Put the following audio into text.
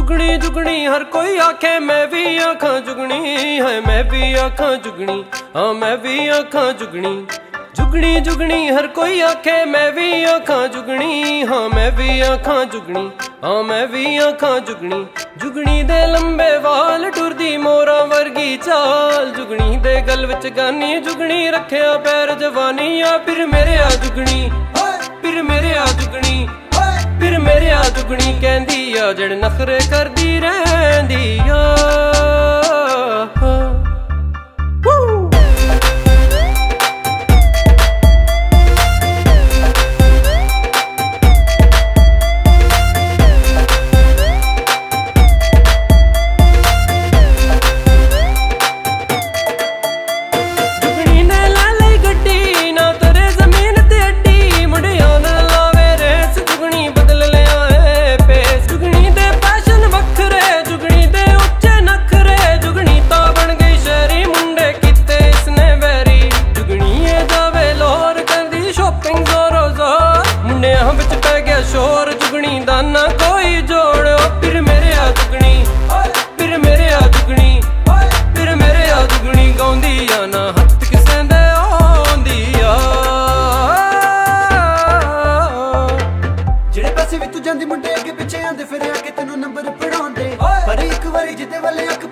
जुगनी जुगनी हर कोई आखे मैं भी आखां जुगनी है, मैं भी आखां जुगनी, हाँ मैं भी आखां जुगनी। जुगनी जुगनी हर कोई आखे मैं भी आखां जुगनी, हाँ मैं भी आखां जुगनी, हाँ मैं भी आखां जुगनी। जुगनी दे लंबे वाल टुरदी मोरा वर्गी चाल, जुगनी दे गल विच गानी, जुगनी रखिया पैर जवानी। आ फिर मेरे आ जुगनी, फिर मेरे आ जुगनी, फिर मेरे आ जुगनी कहंदी आ जड़ नखरे करदी रहंदी आ। शोर जुगनी दा ना कोई जोड़, फिर मेरे आ जुगनी, फिर मेरे आ जुगनी, फिर मेरे आ जुगनी गाउंदी आ ना हत्थ किसे दे आउंदी आ। जेड़े पासे भी तू जांदी मुंडे अगे पिछे आंदे फिर आके तेनू नंबर पढ़ाउंदे, पर एक वारी जिते वाले अख